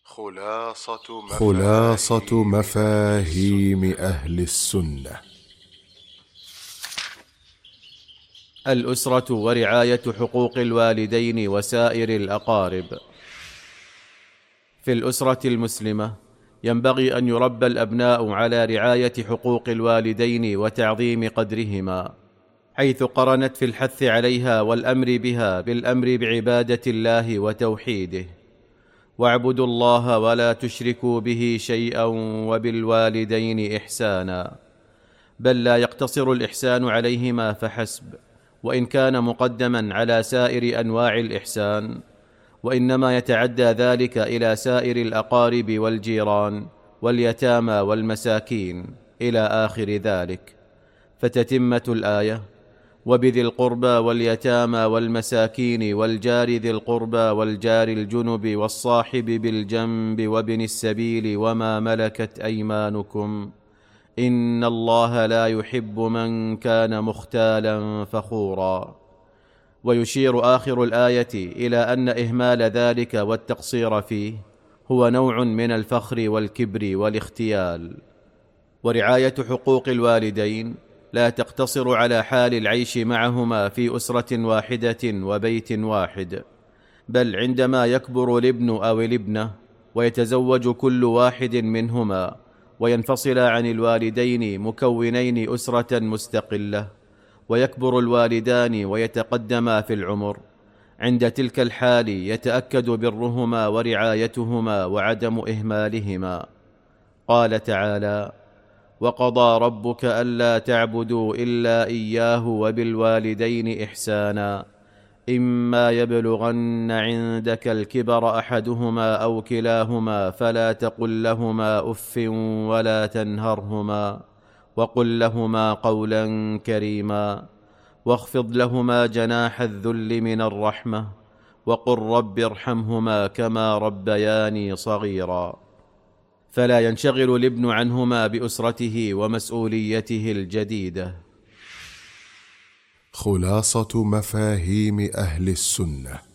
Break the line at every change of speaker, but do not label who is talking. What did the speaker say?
خلاصة مفاهيم أهل السنة.
الأسرة ورعاية حقوق الوالدين وسائر الأقارب. في الأسرة المسلمة ينبغي أن يربى الأبناء على رعاية حقوق الوالدين وتعظيم قدرهما، حيث قرنت في الحث عليها والأمر بها بالأمر بعبادة الله وتوحيده: واعبدوا الله ولا تشركوا به شيئا وبالوالدين إحسانا. بل لا يقتصر الإحسان عليهما فحسب، وإن كان مقدما على سائر أنواع الإحسان، وإنما يتعدى ذلك إلى سائر الأقارب والجيران واليتامى والمساكين إلى آخر ذلك. فتتمة الآية: وبذي القربى واليتامى والمساكين والجار ذي القربى والجار الجنب والصاحب بالجنب وابن السبيل وما ملكت أيمانكم إن الله لا يحب من كان مختالا فخورا. ويشير آخر الآية إلى أن إهمال ذلك والتقصير فيه هو نوع من الفخر والكبر والاختيال. ورعاية حقوق الوالدين لا تقتصر على حال العيش معهما في أسرة واحدة وبيت واحد، بل عندما يكبر الابن أو الابنة ويتزوج كل واحد منهما وينفصل عن الوالدين مكونين أسرة مستقلة، ويكبر الوالدان ويتقدما في العمر، عند تلك الحال يتأكد برهما ورعايتهما وعدم إهمالهما. قال تعالى: وقضى ربك ألا تعبدوا إلا إياه وبالوالدين إحسانا إما يبلغن عندك الكبر أحدهما أو كلاهما فلا تقل لهما أف ولا تنهرهما وقل لهما قولا كريما واخفض لهما جناح الذل من الرحمة وقل رب ارحمهما كما ربياني صغيرا. فلا ينشغل الابن عنهما بأسرته ومسؤوليته الجديدة.
خلاصة مفاهيم أهل السنة.